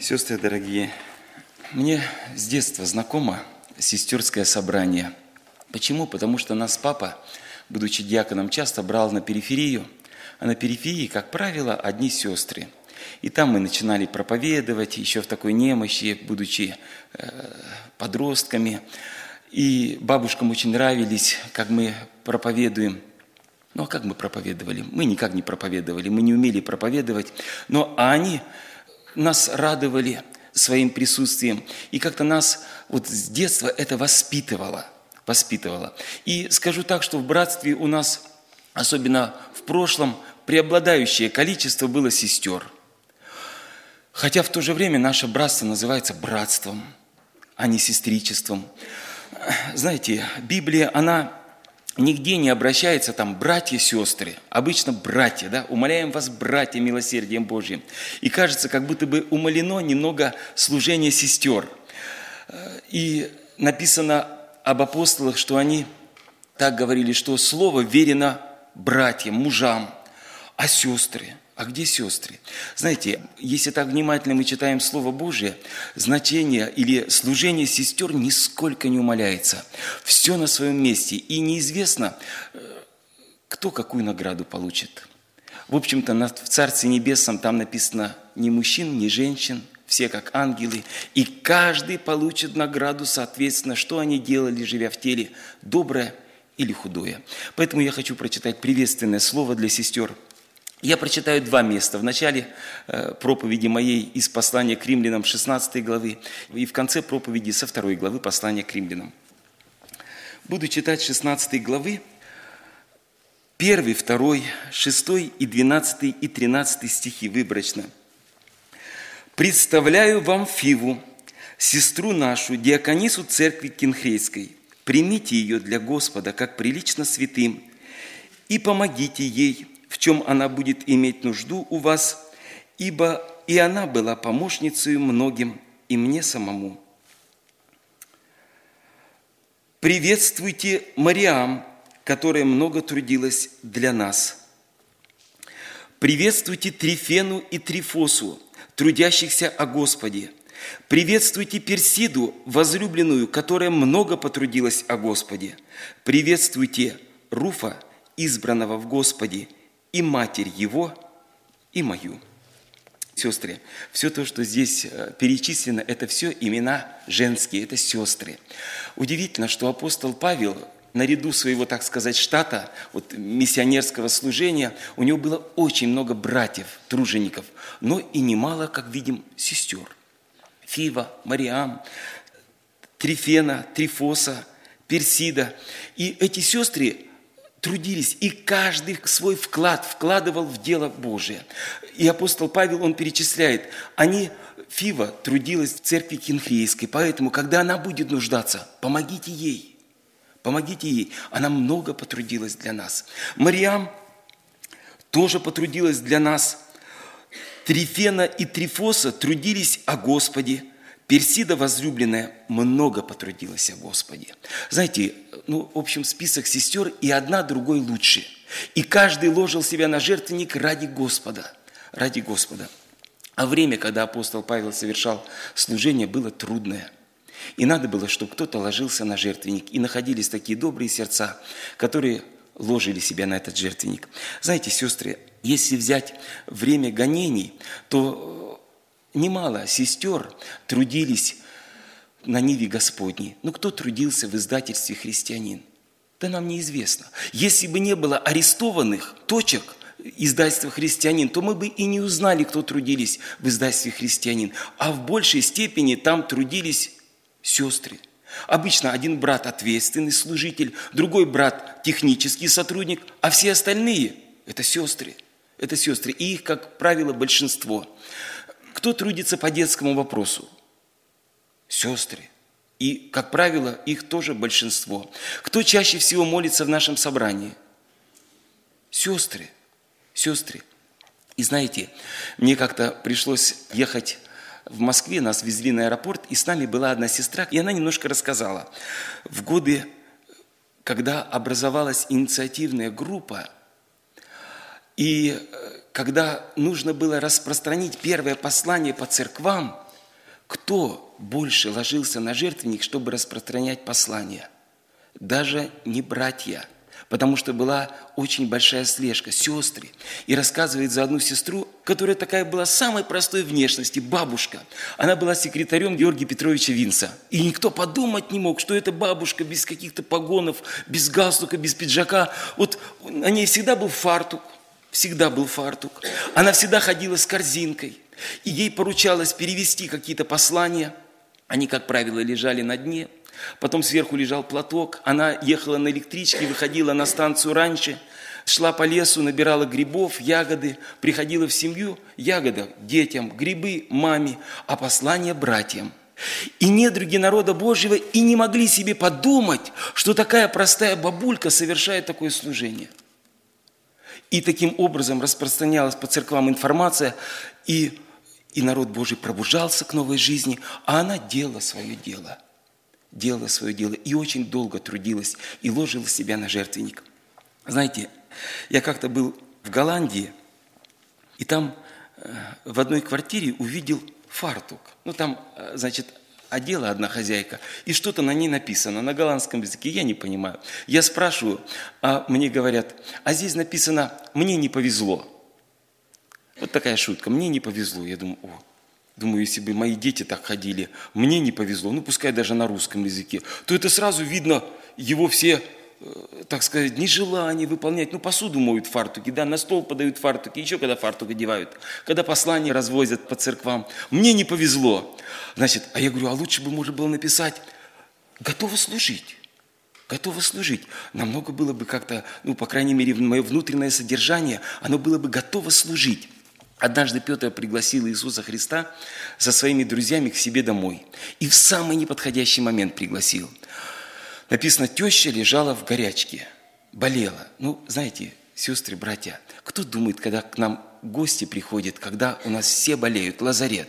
Сестры дорогие, мне с детства знакомо сестерское собрание. Почему? Потому что нас папа, будучи диаконом, часто брал на периферию, а на периферии, как правило, одни сестры. И там мы начинали проповедовать, еще в такой немощи, будучи подростками. И бабушкам очень нравились, как мы проповедуем. Ну, а как мы проповедовали? Мы никак не проповедовали, мы не умели проповедовать. Но они нас радовали своим присутствием. И как-то нас вот с детства это воспитывало. И скажу так, что в братстве у нас, особенно в прошлом, преобладающее количество было сестер. Хотя в то же время наше братство называется братством, а не сестричеством. Знаете, Библия, она нигде не обращается там братья, сестры. Обычно братья, да? Умоляем вас, братья, милосердием Божьим. И кажется, как будто бы умалено немного служение сестер. И написано об апостолах, что они так говорили, что слово верено братьям, мужам, а сестры. А где сестры? Знаете, если так внимательно мы читаем Слово Божие, значение или служение сестер нисколько не умаляется. Все на своем месте. И неизвестно, кто какую награду получит. В общем-то, в Царстве Небесном там написано ни мужчин, ни женщин, все как ангелы. И каждый получит награду, соответственно, что они делали, живя в теле, доброе или худое. Поэтому я хочу прочитать приветственное слово для сестер. Я прочитаю два места. В начале проповеди моей из послания к римлянам 16 главы и в конце проповеди со 2 главы послания к римлянам. Буду читать 16 главы, 1, 2, 6 и 12 и 13 стихи выборочно. «Представляю вам Фиву, сестру нашу, диаконису церкви Кенхрейской. Примите ее для Господа, как прилично святым, и помогите ей, в чем она будет иметь нужду у вас, ибо и она была помощницей многим, и мне самому. Приветствуйте Мариам, которая много трудилась для нас. Приветствуйте Трифену и Трифосу, трудящихся о Господе. Приветствуйте Персиду, возлюбленную, которая много потрудилась о Господе. Приветствуйте Руфа, избранного в Господе, и матерь его, и мою». Сестры, все то, что здесь перечислено, это все имена женские, это сестры. Удивительно, что апостол Павел, наряду своего, так сказать, штата, вот, миссионерского служения, у него было очень много братьев, тружеников, но и немало, как видим, сестер. Фива, Мариам, Трифена, Трифоса, Персида. И эти сестры трудились, и каждый свой вкладывал в дело Божие. И апостол Павел, он перечисляет, Фива трудилась в церкви Кенхрейской, поэтому, когда она будет нуждаться, помогите ей. Она много потрудилась для нас. Мариам тоже потрудилась для нас. Трифена и Трифоса трудились о Господе. Персида, возлюбленная, много потрудилась о Господе. Знаете, в общем, список сестер, и одна другой лучше. И каждый ложил себя на жертвенник ради Господа. А время, когда апостол Павел совершал служение, было трудное. И надо было, чтобы кто-то ложился на жертвенник. И находились такие добрые сердца, которые ложили себя на этот жертвенник. Знаете, сестры, если взять время гонений, то немало сестер трудились на ниве Господней. Но кто трудился в издательстве «Христианин»? Да нам неизвестно. Если бы не было арестованных точек издательства «Христианин», то мы бы и не узнали, кто трудились в издательстве «Христианин». А в большей степени там трудились сестры. Обычно один брат ответственный служитель, другой брат технический сотрудник, а все остальные – это сестры. И их, как правило, большинство. Кто трудится по детскому вопросу? Сестры. И, как правило, их тоже большинство. Кто чаще всего молится в нашем собрании? Сестры. И знаете, мне как-то пришлось ехать в Москве, нас везли на аэропорт, и с нами была одна сестра, и она немножко рассказала. В годы, когда образовалась инициативная группа, и когда нужно было распространить первое послание по церквам, кто больше ложился на жертвенник, чтобы распространять послание? Даже не братья, потому что была очень большая слежка, сестры. И рассказывает за одну сестру, которая такая была самой простой внешности, бабушка. Она была секретарем Георгия Петровича Винца. И никто подумать не мог, что эта бабушка без каких-то погонов, без галстука, без пиджака. Вот на ней всегда был фартук. Всегда был фартук. Она всегда ходила с корзинкой. И ей поручалось перевести какие-то послания. Они, как правило, лежали на дне. Потом сверху лежал платок. Она ехала на электричке, выходила на станцию раньше, шла по лесу, набирала грибов, ягоды, приходила в семью, ягода детям, грибы маме, а послания братьям. И недруги народа Божьего и не могли себе подумать, что такая простая бабулька совершает такое служение. И таким образом распространялась по церквам информация, и народ Божий пробуждался к новой жизни, а она делала свое дело. Делала свое дело и очень долго трудилась, и ложила себя на жертвенник. Знаете, я как-то был в Голландии, и там в одной квартире увидел фартук. Ну, там, значит, одела одна хозяйка, и что-то на ней написано на голландском языке, я не понимаю. Я спрашиваю, а мне говорят, а здесь написано «мне не повезло». Вот такая шутка, «мне не повезло». Я думаю, если бы мои дети так ходили, мне не повезло, ну пускай даже на русском языке, то это сразу видно его все, так сказать, нежелание выполнять. Ну, посуду моют в фартуке, да, на стол подают фартуки, еще когда фартук одевают, когда послания развозят по церквам. Мне не повезло. Значит, а я говорю, а лучше бы можно было написать «готова служить». Готова служить. Намного было бы как-то, ну, по крайней мере, мое внутреннее содержание, оно было бы готово служить. Однажды Петр пригласил Иисуса Христа со своими друзьями к себе домой. И в самый неподходящий момент пригласил. Написано, теща лежала в горячке, болела. Ну, знаете, сестры, братья, кто думает, когда к нам гости приходят, когда у нас все болеют, лазарет?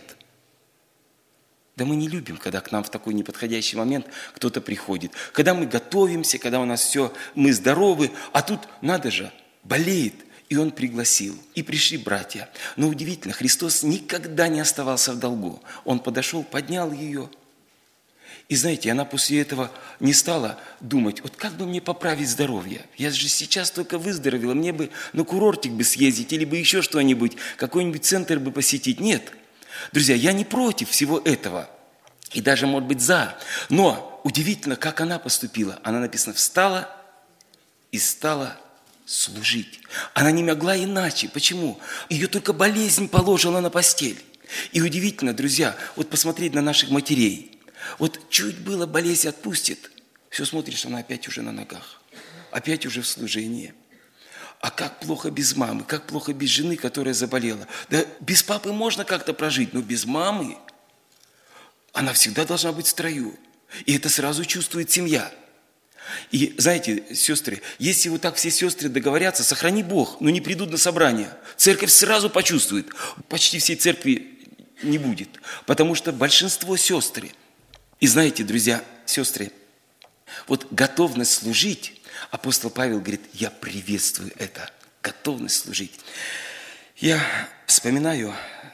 Да мы не любим, когда к нам в такой неподходящий момент кто-то приходит. Когда мы готовимся, когда у нас все, мы здоровы, а тут, надо же, болеет. И он пригласил. И пришли братья. Но удивительно, Христос никогда не оставался в долгу. Он подошел, поднял ее. И знаете, она после этого не стала думать, вот как бы мне поправить здоровье? Я же сейчас только выздоровела, мне бы на курортик бы съездить, или бы еще что-нибудь, какой-нибудь центр бы посетить. Нет. Друзья, я не против всего этого. И даже, может быть, за. Но удивительно, как она поступила. Она, написано, встала и стала служить. Она не могла иначе. Почему? Ее только болезнь положила на постель. И удивительно, друзья, вот посмотреть на наших матерей. Вот чуть было болезнь отпустит, все смотришь, она опять уже на ногах. Опять уже в служении. А как плохо без мамы, как плохо без жены, которая заболела. Да без папы можно как-то прожить, но без мамы она всегда должна быть в строю. И это сразу чувствует семья. И знаете, сестры, если вот так все сестры договорятся, сохрани Бог, но не придут на собрание. Церковь сразу почувствует. Почти всей церкви не будет, потому что большинство сестры. И знаете, друзья, сестры, вот готовность служить, апостол Павел говорит, я приветствую это, готовность служить. Я вспоминаю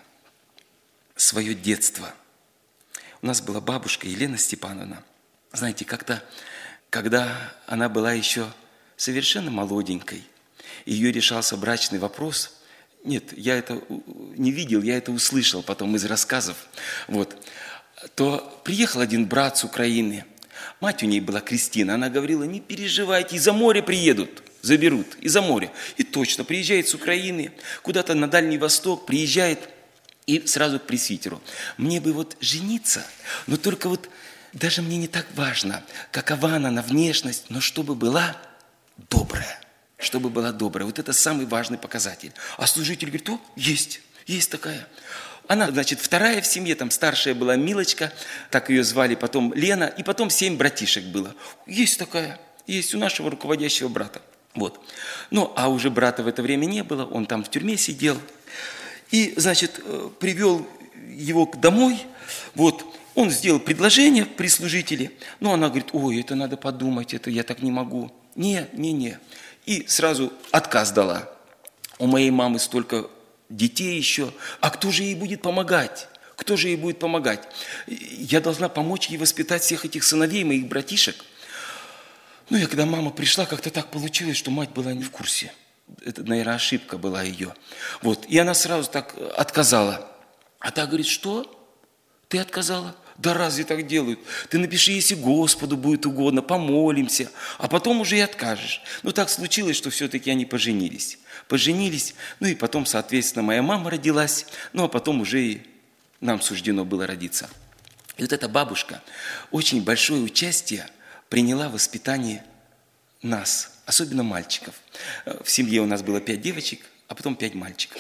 свое детство. У нас была бабушка Елена Степановна. Знаете, как-то когда она была еще совершенно молоденькой, ее решался брачный вопрос. Нет, я это не видел, я это услышал потом из рассказов. Вот. То приехал один брат с Украины. Мать у ней была Кристина. Она говорила, не переживайте, из-за моря приедут, заберут, из-за моря. И точно, приезжает с Украины, куда-то на Дальний Восток, приезжает и сразу к пресвитеру. Мне бы вот жениться, но только вот даже мне не так важно, какова она на внешность, но чтобы была добрая. Чтобы была добрая. Вот это самый важный показатель. А служитель говорит, о, есть такая. Она, значит, вторая в семье, там старшая была Милочка, так ее звали, потом Лена, и потом 7 братишек было. Есть такая, есть у нашего руководящего брата. Вот. Ну, а уже брата в это время не было, он там в тюрьме сидел. И, значит, привел его домой, вот. Он сделал предложение при служителе, но она говорит, ой, это надо подумать, это я так не могу. Не. И сразу отказ дала. У моей мамы столько детей еще, а кто же ей будет помогать? Кто же ей будет помогать? Я должна помочь ей воспитать всех этих сыновей, моих братишек. Ну и когда мама пришла, как-то так получилось, что мать была не в курсе. Это, наверное, ошибка была ее. Вот. И она сразу так отказала. А та говорит, что? Ты отказала? Да разве так делают? Ты напиши, если Господу будет угодно, помолимся, а потом уже и откажешь. Ну так случилось, что все-таки они поженились. Поженились, ну и потом, соответственно, моя мама родилась, ну а потом уже и нам суждено было родиться. И вот эта бабушка очень большое участие приняла в воспитании нас, особенно мальчиков. В семье у нас было 5 девочек, а потом 5 мальчиков.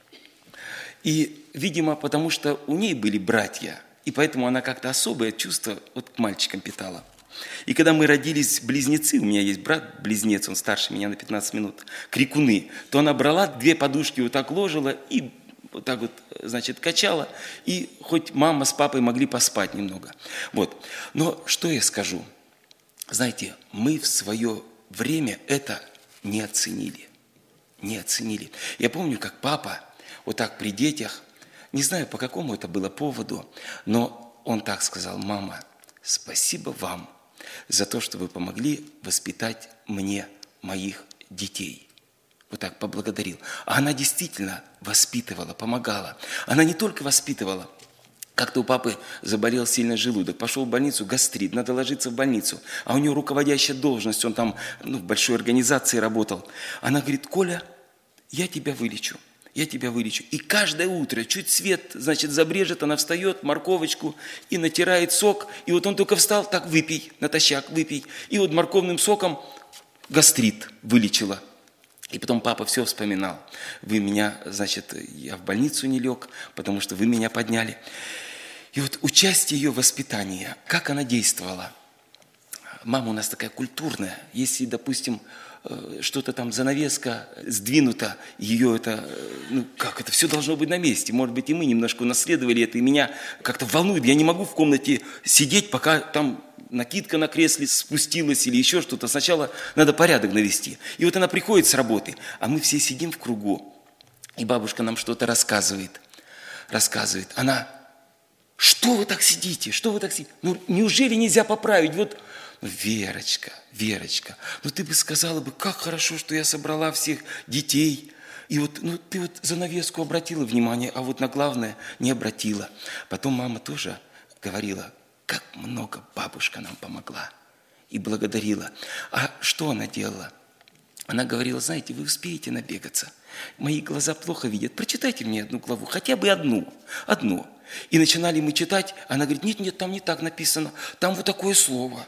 И, видимо, потому что у ней были братья, и поэтому она как-то особое чувство вот к мальчикам питала. И когда мы родились близнецы, у меня есть брат-близнец, он старше меня на 15 минут, крикуны, то она брала 2 подушки, вот так ложила и вот так вот, значит, качала, и хоть мама с папой могли поспать немного. Вот. Но что я скажу? Знаете, мы в свое время это не оценили. Не оценили. Я помню, как папа вот так при детях, не знаю, по какому это было поводу, но он так сказал: мама, спасибо вам за то, что вы помогли воспитать мне моих детей. Вот так поблагодарил. А она действительно воспитывала, помогала. Она не только воспитывала. Как-то у папы заболел сильно желудок, пошел в больницу, гастрит, надо ложиться в больницу. А у него руководящая должность, он там в большой организации работал. Она говорит: Коля, я тебя вылечу. Я тебя вылечу. И каждое утро, чуть свет, значит, забрежет, она встает, морковочку, и натирает сок. И вот он только встал, так выпей, натощак выпей. И вот морковным соком гастрит вылечила. И потом папа все вспоминал. Вы меня, значит, я в больницу не лег, потому что вы меня подняли. И вот участие ее в воспитании, как она действовала. Мама у нас такая культурная. Если, допустим, что-то там, занавеска сдвинута, ее это, как это, все должно быть на месте. Может быть, и мы немножко унаследовали это, и меня как-то волнует. Я не могу в комнате сидеть, пока там накидка на кресле спустилась или еще что-то. Сначала надо порядок навести. И вот она приходит с работы, а мы все сидим в кругу, и бабушка нам что-то рассказывает. Она: что вы так сидите? Что вы так сидите? Ну, неужели нельзя поправить? Вот, Верочка, ты бы сказала бы, как хорошо, что я собрала всех детей. И вот, ты вот занавеску обратила внимание, а вот на главное не обратила. Потом мама тоже говорила, как много бабушка нам помогла. И благодарила. А что она делала? Она говорила: знаете, вы успеете набегаться. Мои глаза плохо видят. Прочитайте мне одну главу, хотя бы одну. И начинали мы читать. Она говорит: нет, там не так написано. Там вот такое слово.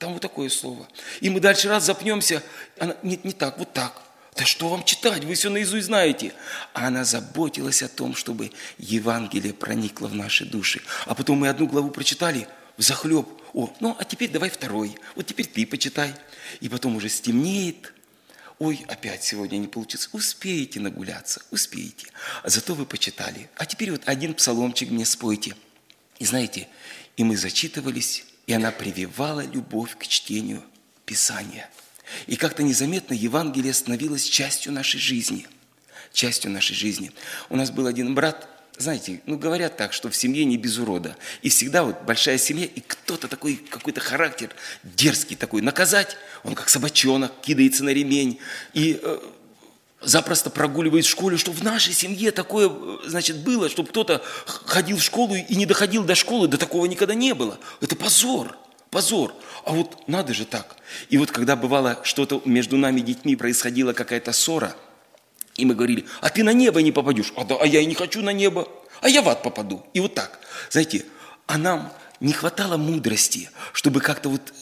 И мы дальше раз запнемся. Она: нет, не так, вот так. Да что вам читать, вы все наизусть знаете. А она заботилась о том, чтобы Евангелие проникло в наши души. А потом мы одну главу прочитали взахлеб. А теперь давай второй. Вот теперь ты почитай. И потом уже стемнеет. Ой, опять сегодня не получится. Успеете нагуляться, успеете. А зато вы почитали. А теперь вот один псаломчик мне спойте. И знаете, и мы зачитывались, и она прививала любовь к чтению Писания. И как-то незаметно Евангелие становилось частью нашей жизни. У нас был один брат, знаете, говорят так, что в семье не без урода. И всегда вот большая семья, и кто-то такой, какой-то характер дерзкий такой. Наказать, он как собачонок, кидается на ремень. И запросто прогуливает в школе, что в нашей семье такое, значит, было, чтобы кто-то ходил в школу и не доходил до школы, да такого никогда не было. Это позор. А вот надо же так. И вот когда бывало что-то между нами детьми, происходила какая-то ссора, и мы говорили: а ты на небо не попадешь. А я и не хочу на небо. А я в ад попаду. И вот так. Знаете, а нам не хватало мудрости, чтобы как-то вот,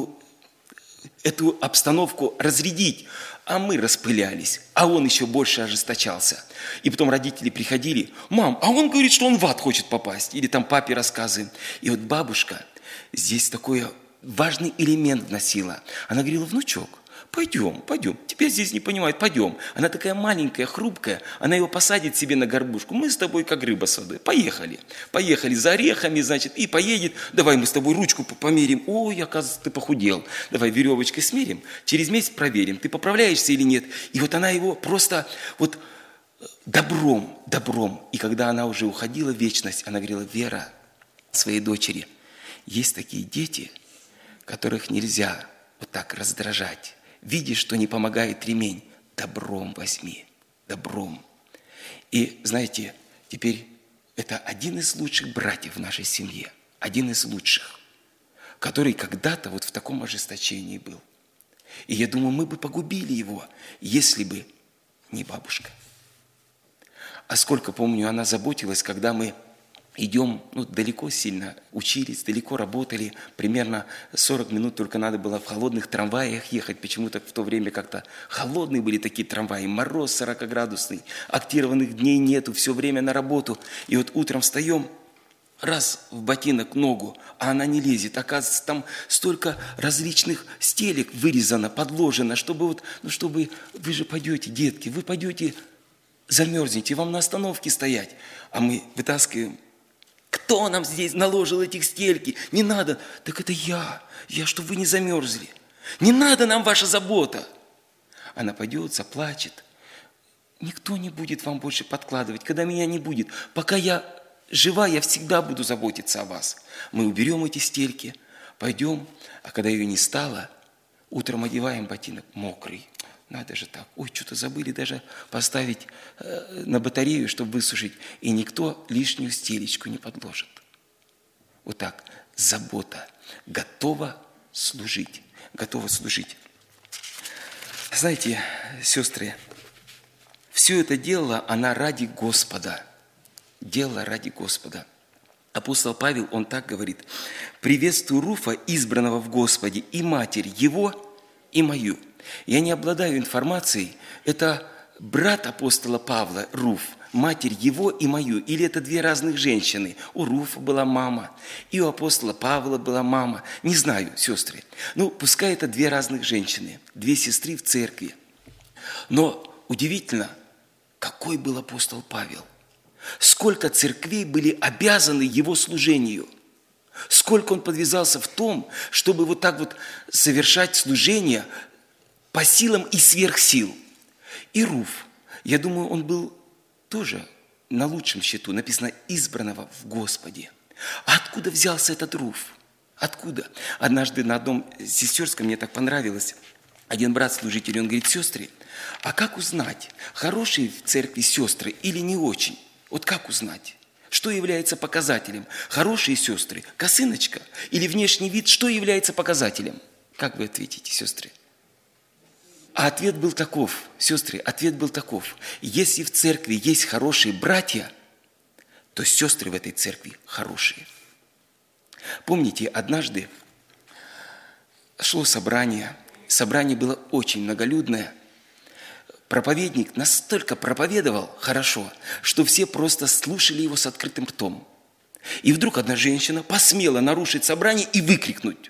эту обстановку разрядить. А мы распылялись, а он еще больше ожесточался. И потом родители приходили: мам, а он говорит, что он в ад хочет попасть. Или там папе рассказываем. И вот бабушка здесь такой важный элемент вносила. Она говорила: внучок, пойдем, тебя здесь не понимают, пойдем. Она такая маленькая, хрупкая, она его посадит себе на горбушку. Мы с тобой как рыба с водой. Поехали за орехами, значит, и поедет. Давай мы с тобой ручку померим. Ой, оказывается, ты похудел. Давай веревочкой смерим, через месяц проверим, ты поправляешься или нет. И вот она его просто добром, добром. И когда она уже уходила в вечность, она говорила: Вера, своей дочери, есть такие дети, которых нельзя вот так раздражать. Видишь, что не помогает ремень, добром возьми, добром. И знаете, теперь это один из лучших братьев в нашей семье, один из лучших, который когда-то вот в таком ожесточении был. И я думаю, мы бы погубили его, если бы не бабушка. А сколько, помню, она заботилась, когда мы идем, далеко сильно учились, далеко работали, примерно 40 минут только надо было в холодных трамваях ехать. Почему-то в то время как-то холодные были такие трамваи, мороз 40-градусный, актированных дней нету, все время на работу. И вот утром встаем, раз в ботинок ногу, а она не лезет. Оказывается, там столько различных стелек вырезано, подложено, чтобы чтобы вы же пойдете, детки, вы пойдете, замерзнете, вам на остановке стоять. А мы вытаскиваем. Кто нам здесь наложил этих стельки? Не надо. Так это я, чтобы вы не замерзли. Не надо нам ваша забота. Она пойдет, заплачет. Никто не будет вам больше подкладывать, когда меня не будет. Пока я жива, я всегда буду заботиться о вас. Мы уберем эти стельки, пойдем, а когда ее не стало, утром одеваем ботинок мокрый. Надо же так. Ой, что-то забыли даже поставить на батарею, чтобы высушить. И никто лишнюю стелечку не подложит. Вот так. Забота. Готова служить. Готова служить. Знаете, сестры, все это делала она ради Господа. Делала ради Господа. Апостол Павел, он так говорит: «Приветствую Руфа, избранного в Господе, и матерь его, и мою». Я не обладаю информацией, это брат апостола Павла, Руф, матерь его и мою, или это две разных женщины. У Руфа была мама, и у апостола Павла была мама. Не знаю, сестры. Пускай это две разных женщины, две сестры в церкви. Но удивительно, какой был апостол Павел. Сколько церквей были обязаны его служению. Сколько он подвязался в том, чтобы вот так вот совершать служение по силам и сверх сил. И Руф, я думаю, он был тоже на лучшем счету. Написано: избранного в Господе. А откуда взялся этот Руф? Откуда? Однажды на одном сестерском мне так понравилось. Один брат-служитель, он говорит: сестры, а как узнать, хорошие в церкви сестры или не очень? Вот как узнать? Что является показателем? Хорошие сестры, косыночка или внешний вид, что является показателем? Как вы ответите, сестры? А ответ был таков, сестры, ответ был таков: если в церкви есть хорошие братья, то сестры в этой церкви хорошие. Помните, однажды шло собрание было очень многолюдное. Проповедник настолько проповедовал хорошо, что все просто слушали его с открытым ртом. И вдруг одна женщина посмела нарушить собрание и выкрикнуть.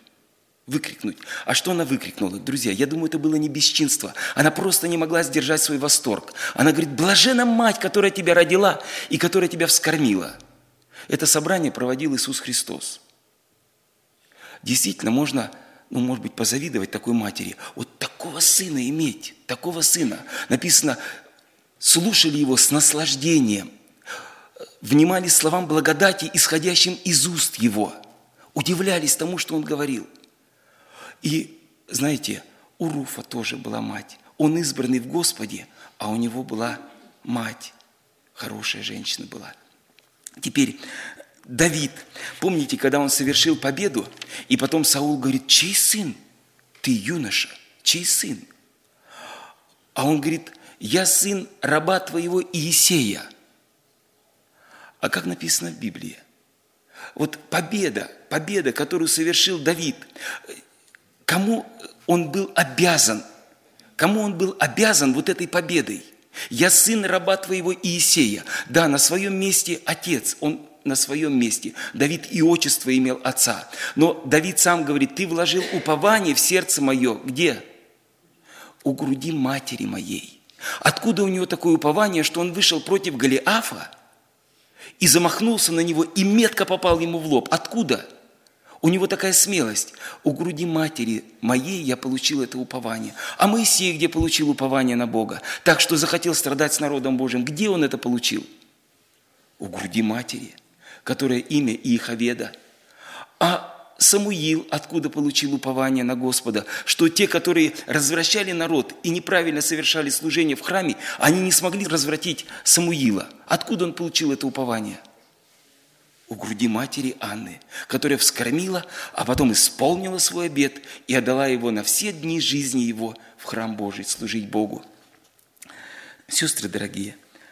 А что она выкрикнула? Друзья, я думаю, это было не бесчинство. Она просто не могла сдержать свой восторг. Она говорит: блаженна мать, которая тебя родила и которая тебя вскормила. Это собрание проводил Иисус Христос. Действительно, можно, может быть, позавидовать такой матери. Вот такого сына иметь, такого сына. Написано, слушали его с наслаждением, внимали словам благодати, исходящим из уст его, удивлялись тому, что он говорил. И, знаете, у Руфа тоже была мать. Он избранный в Господе, а у него была мать. Хорошая женщина была. Теперь Давид. Помните, когда он совершил победу, и потом Саул говорит: чей сын? Ты юноша, чей сын? А он говорит: я сын раба твоего Иисея. А как написано в Библии? Вот победа, которую совершил Давид, кому он был обязан? Кому он был обязан вот этой победой? Я сын раба твоего Иисея. Да, на своем месте отец, он на своем месте. Давид и отчество имел отца. Но Давид сам говорит: ты вложил упование в сердце мое. Где? У груди матери моей. Откуда у него такое упование, что он вышел против Голиафа и замахнулся на него, и метко попал ему в лоб? Откуда? У него такая смелость. У груди матери моей я получил это упование. А Моисей где получил упование на Бога? Так что захотел страдать с народом Божьим. Где он это получил? У груди матери, которая имя Иеховеда. А Самуил откуда получил упование на Господа? Что те, которые развращали народ и неправильно совершали служение в храме, они не смогли развратить Самуила. Откуда он получил это упование? У груди матери Анны, которая вскормила, а потом исполнила свой обет и отдала его на все дни жизни его в храм Божий, служить Богу. Сестры дорогие,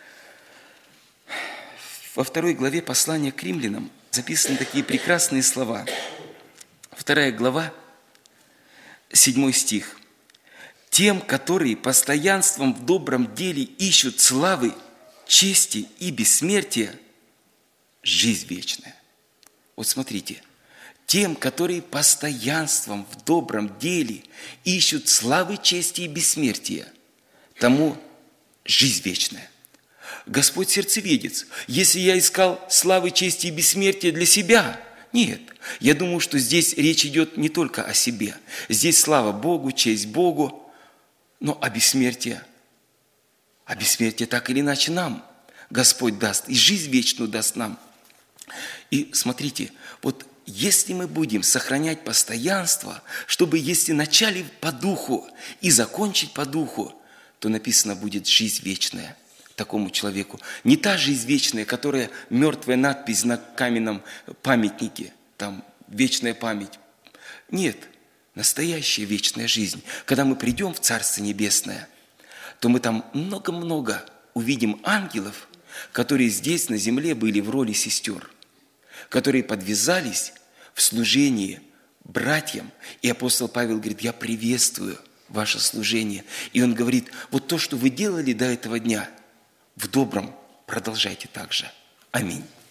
во 2 главе послания к римлянам записаны такие прекрасные слова. 2 глава, 7 стих. «Тем, которые постоянством в добром деле ищут славы, чести и бессмертия, жизнь вечная». Вот смотрите. Тем, которые постоянством в добром деле ищут славы, чести и бессмертия, тому жизнь вечная. Господь сердцеведец. Если я искал славы, чести и бессмертия для себя, нет. Я думаю, что здесь речь идет не только о себе. Здесь слава Богу, честь Богу, но о бессмертии. А бессмертие так или иначе нам Господь даст, и жизнь вечную даст нам. И смотрите, вот если мы будем сохранять постоянство, чтобы если начали по духу и закончить по духу, то написано будет жизнь вечная такому человеку. Не та жизнь вечная, которая мертвая надпись на каменном памятнике, там вечная память. Нет, настоящая вечная жизнь. Когда мы придем в Царство Небесное, то мы там много-много увидим ангелов, которые здесь на земле были в роли сестер, которые подвязались в служении братьям. И апостол Павел говорит: я приветствую ваше служение. И он говорит: вот то, что вы делали до этого дня, в добром продолжайте так же. Аминь.